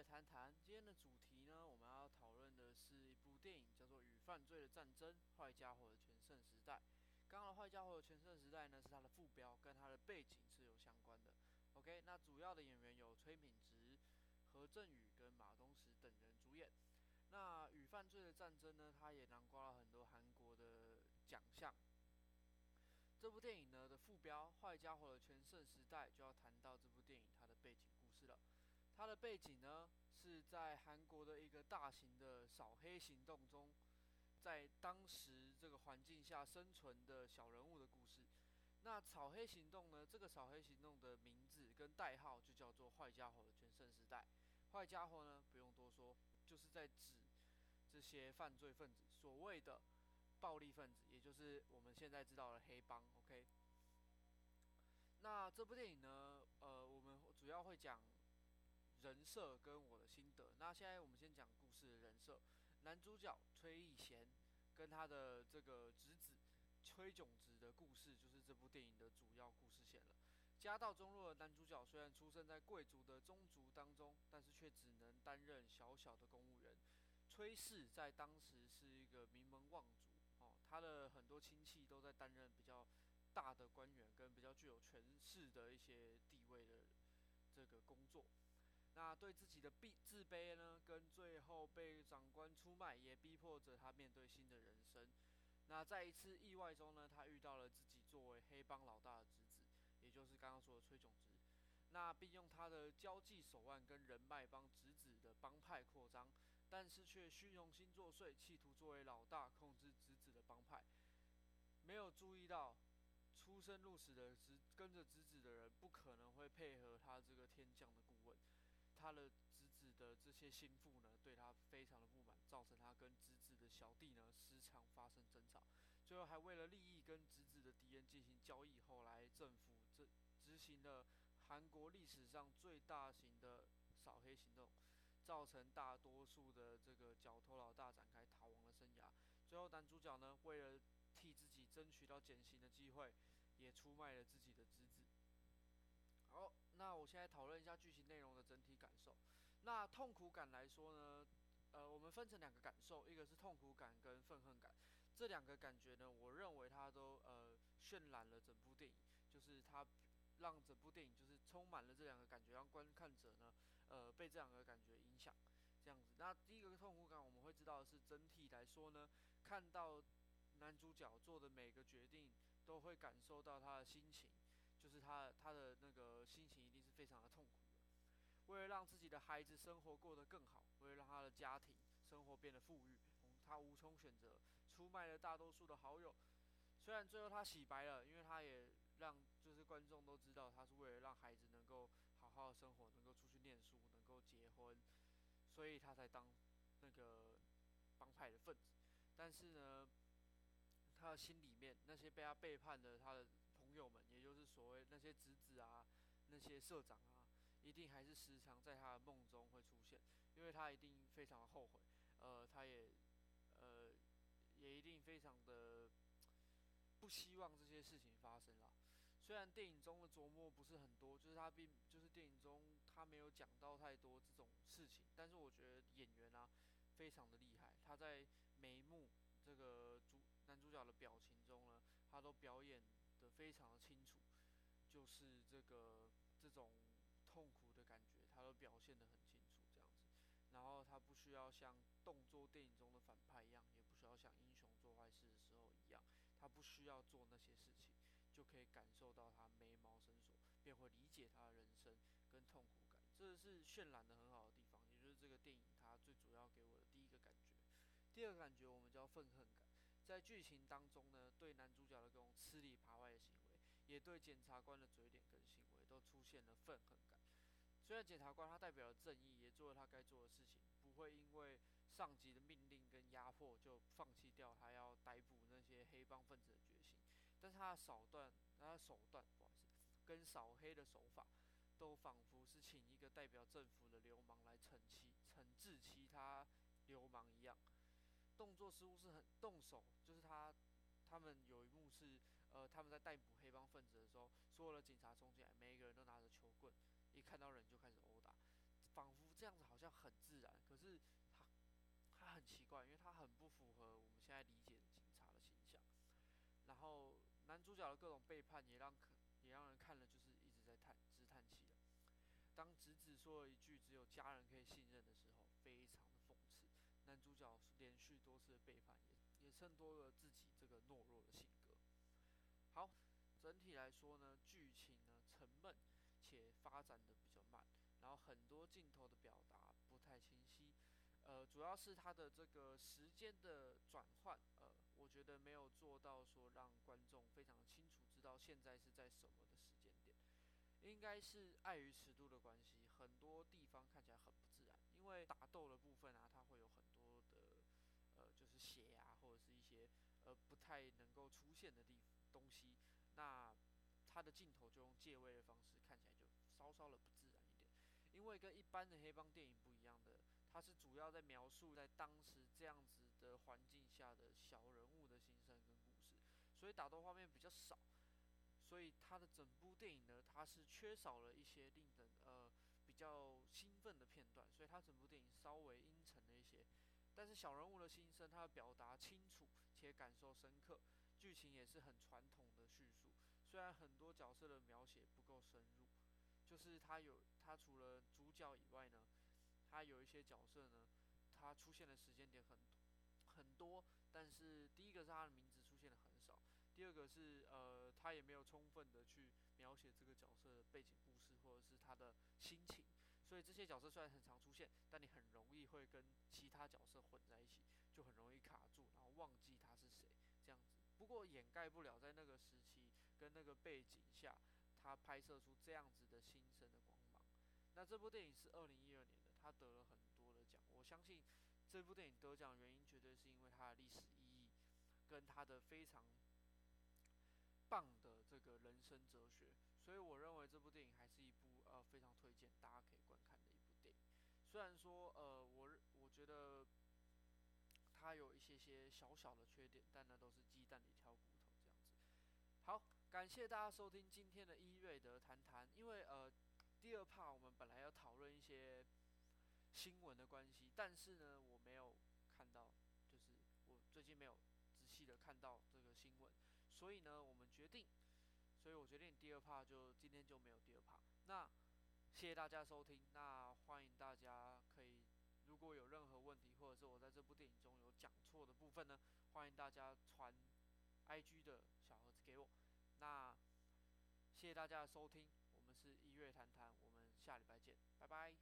谈谈。今天的主题呢，我们要讨论的是一部电影，叫做《与犯罪的战争：坏家伙的全盛时代》。刚刚的坏家伙的全盛时代呢，是它的副标，跟它的背景是有相关的。OK，那主要的演员有崔敏植、何振宇跟马东石等人主演。那《与犯罪的战争》呢，它也囊括了很多韩国的奖项。这部电影呢的副标《坏家伙的全盛时代》就要谈到这部电影它的背景故事了。它的背景呢是在韩国的一个大型的扫黑行动中，在当时这个环境下生存的小人物的故事。那扫黑行动呢，这个扫黑行动的名字跟代号就叫做坏家伙的全盛时代。坏家伙呢不用多说，就是在指这些犯罪分子，所谓的暴力分子，也就是我们现在知道的黑帮。OK，那这部电影呢，我们主要会讲人设跟我的心得。那现在我们先讲故事的人设。男主角崔义贤跟他的这个侄子崔炯植的故事，就是这部电影的主要故事线了。家道中落的男主角虽然出生在贵族的宗族当中，但是却只能担任小小的公务员。崔氏在当时是一个名门望族哦，他的很多亲戚都在担任比较大的官员跟比较具有权势的一些地位的这个工作。那对自己的自卑呢，跟最后被长官出卖，也逼迫着他面对新的人生。那在一次意外中呢，他遇到了自己作为黑帮老大的侄子，也就是刚刚说的崔炯植。那并用他的交际手腕跟人脉帮侄子的帮派扩张，但是却虚荣心作祟，企图作为老大控制侄子的帮派。没有注意到出生入死的跟着侄子的人，不可能会配合他这个天降的顾问。他的侄子的这些心腹呢，对他非常的不满，造成他跟侄子的小弟呢时常发生争吵，最后还为了利益跟侄子的敌人进行交易。后来政府执行了韩国历史上最大型的扫黑行动，造成大多数的这个角头老大展开逃亡的生涯。最后男主角呢，为了替自己争取到减刑的机会，也出卖了自己的侄子。好，那我现在讨论一下剧情内容的整体感受。那痛苦感来说呢，我们分成两个感受，一个是痛苦感跟愤恨感。这两个感觉呢，我认为它都渲染了整部电影，就是它让整部电影就是充满了这两个感觉，让观看者呢，被这两个感觉影响。这样子，那第一个痛苦感，我们会知道的是整体来说呢，看到男主角做的每个决定，都会感受到他的心情，就是他的那个心情一定是非常的痛苦的。为了让自己的孩子生活过得更好，为了让他的家庭生活变得富裕，他无从选择，出卖了大多数的好友。虽然最后他洗白了，因为他也让就是观众都知道，他是为了让孩子能够好好的生活，能够出去念书，能够结婚，所以他才当那个帮派的分子。但是呢，他的心里面那些被他背叛的他的朋友们，也就是所谓那些侄子啊、那些社长啊，一定还是时常在他的梦中会出现，因为他一定非常的后悔，他呃也一定非常的不希望这些事情发生啦。虽然电影中的琢磨不是很多，就是电影中他没有讲到太多这种事情，但是我觉得演员啊非常的厉害，他在每一幕这个男主角的表情中呢，他都表演得非常的清楚，就是这种痛苦的感觉，他都表现得很清楚，这样子。然后他不需要像动作电影中的反派一样，也不需要像英雄做坏事的时候一样，他不需要做那些事情，就可以感受到他眉毛深锁，便会理解他的人生跟痛苦感。这是渲染的很好的地方，也就是这个电影它最主要给我的第一个感觉。第二个感觉我们叫愤恨感，在剧情当中呢，对男主角的这种吃里扒外的行为，也对检察官的嘴脸跟行为都出现了愤恨感。虽然检察官他代表了正义，也做了他该做的事情，不会因为上级的命令跟压迫就放弃掉他要逮捕那些黑帮分子的决心，但是他的手段，不好意思，跟扫黑的手法，都仿佛是请一个代表政府的流氓来惩治其他流氓一样。动作似乎是很动手，就是他们有一幕是，他们在逮捕黑帮分子的时候，所有的警察冲进来，每一个人都拿着球棍，一看到人就开始殴打，仿佛这样子好像很是他很奇怪，因为他很不符合我们现在理解的警察的形象。然后男主角的各种背叛也让人看了就是一直在直叹气了。当直子说了一句只有家人可以信任的时候，非常的讽刺。男主角连续多次的背叛也衬托了自己这个懦弱的性格。好，整体来说呢，剧情呢沉闷且发展的比较慢，然后很多镜头的表达不太清晰。主要是它的这个时间的转换，我觉得没有做到说让观众非常清楚知道现在是在什么的时间点。应该是碍于尺度的关系，很多地方看起来很不自然。因为打斗的部分啊，它会有很多的就是血啊，或者是一些不太能够出现的东西。那它的镜头就用借位的方式，看起来就稍稍的不自然一点。因为跟一般的黑帮电影不一样的，它是主要在描述在当时这样子的环境下的小人物的心声跟故事，所以打斗画面比较少。所以它的整部电影呢，它是缺少了一些令人比较兴奋的片段，所以它整部电影稍微阴沉了一些。但是小人物的心声，它的表达清楚且感受深刻，剧情也是很传统的叙述。虽然很多角色的描写不够深入，就是它除了主角以外呢，它有一些角色呢，它出现的时间点很多，但是第一个是他的名字出现的很少，第二个是他也没有充分的去描写这个角色的背景故事或者是他的心情，所以这些角色虽然很常出现，但你很容易会跟其他角色混在一起，就很容易卡住，然后忘记他是谁这样子。不过掩盖不了在那个时期跟那个背景下，他拍摄出这样子的新生的光芒。那这部电影是2012年的，他得了很多的奖，我相信这部电影得奖原因绝对是因为它的历史意义，跟它的非常棒的这个人生哲学，所以我认为这部电影还是一部非常推荐大家可以观看的一部电影。虽然说我觉得它有一些小小的缺点，但那都是鸡蛋里挑骨头这样子。好，感谢大家收听今天的伊瑞德谈谈，因为第二 part 我们本来要讨论一些新闻的关系，但是呢，我没有看到，就是我最近没有仔细的看到这个新闻，所以呢，所以我决定第二 part 就今天就没有第二 part。那谢谢大家收听，那欢迎大家可以如果有任何问题，或者是我在这部电影中有讲错的部分呢，欢迎大家传 IG 的小盒子给我。那谢谢大家的收听，我们是一月谈谈，我们下礼拜见，拜拜。